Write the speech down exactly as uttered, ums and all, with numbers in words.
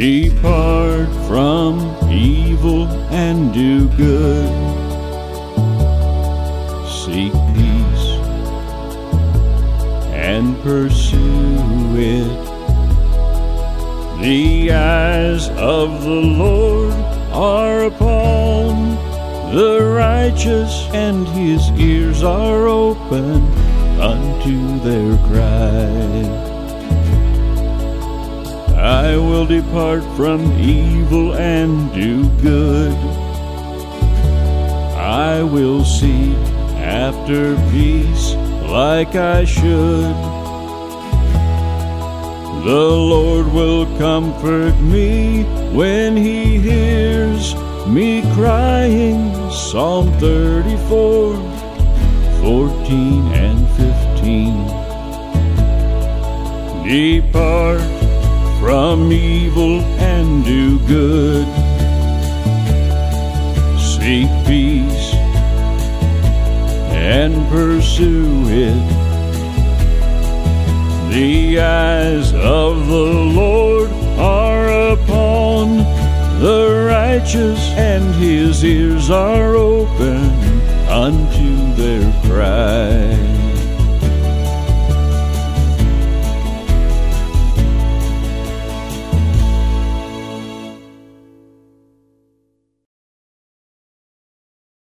Depart from evil and do good. Seek peace and pursue it. The eyes of the Lord are upon the righteous, and his ears are open unto their cry. I will depart from evil and do good. I will seek after peace like I should. The Lord will comfort me when he hears me crying. Psalm thirty-four, fourteen and fifteen. Depart from evil and do good. Seek peace and pursue it. The eyes of the Lord are upon the righteous, and his ears are open unto their cry.